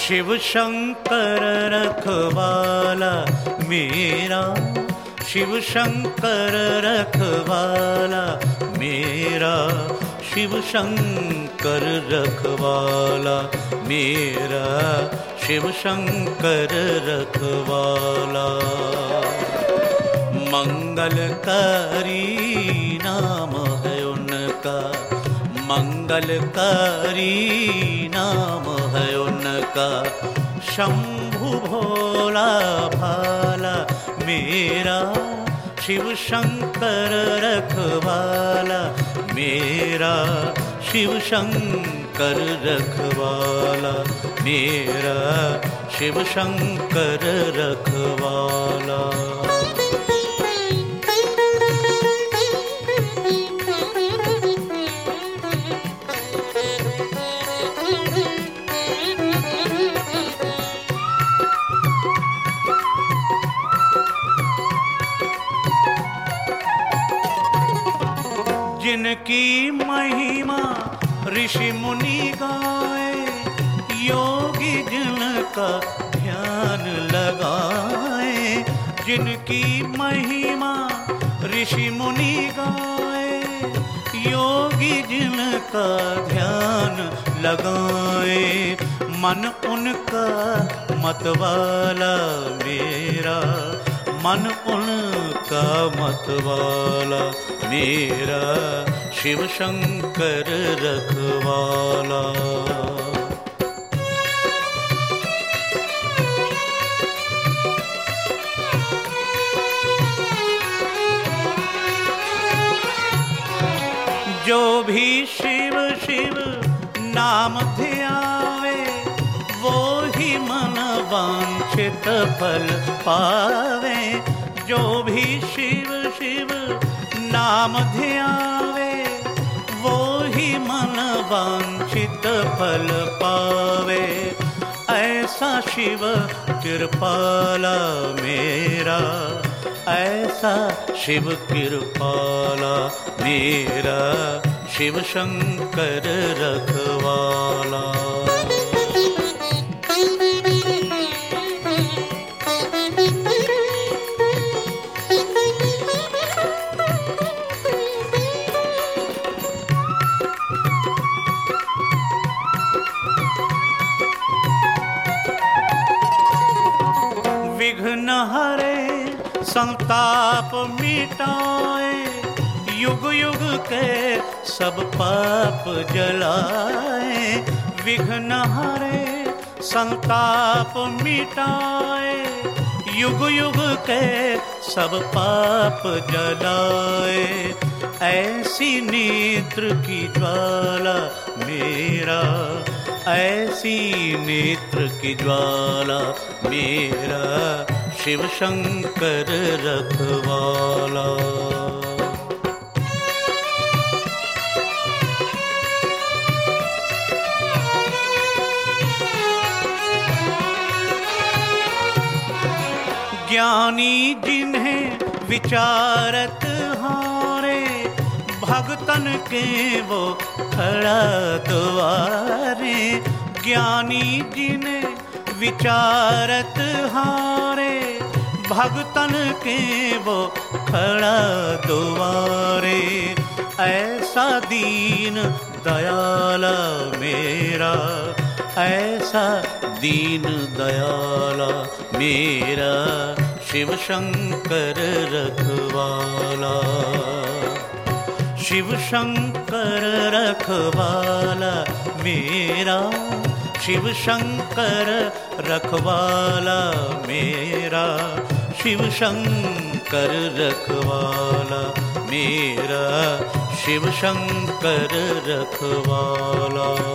शिव शंकर रखवाला मेरा, शिव शंकर रखवाला मेरा, शिव शंकर रखवाला मेरा, शिव शंकर रखवाला। मंगलकारी नाम है उनका, मंगलकारी नाम है उनका, शंभु भोला भाला मेरा, शिव शंकर रखवाला मेरा, शिव शंकर रखवाला मेरा, शिव शंकर रखवाला। जिनकी महिमा ऋषि मुनि गाए, योगी जिनका ध्यान लगाए। जिनकी महिमा ऋषि मुनि गाए, योगी जिनका ध्यान लगाए। मन उनका मतवाला मेरा, मन उनका मतवाला मेरा, शिव शंकर रखवाला। जो भी शिव शिव नाम ध्यावे, वो ही मन वांछित फल पावे। जो भी शिव शिव नाम ध्यावे, वो ही मन वांछित फल पावे। ऐसा शिव कृपाला मेरा, ऐसा शिव कृपाला मेरा, शिव शंकर रखवाला। विघ्न हरे संताप मिटाए, युग युग के सब पाप जलाए। विघ्न हरे संताप मिटाए, युग युग के सब पाप जलाए। ऐसी नेत्र की ज्वाला मेरा, ऐसी नेत्र की ज्वाला मेरा, शिव शंकर रखवाला। ज्ञानी जिन्हें विचारत हारे, भगतन के वो खड़ा द्वारे। ज्ञानी जिन्हें विचारत हारे, भगतन के वो खड़ा द्वारे। ऐसा दीन दयाला मेरा, ऐसा दीन दयाला मेरा, शिव शंकर रखवाला। शिव शंकर रखवाला मेरा, शिव शंकर रखवाला मेरा, शिव शंकर रखवाला मेरा, शिव शंकर रखवाला।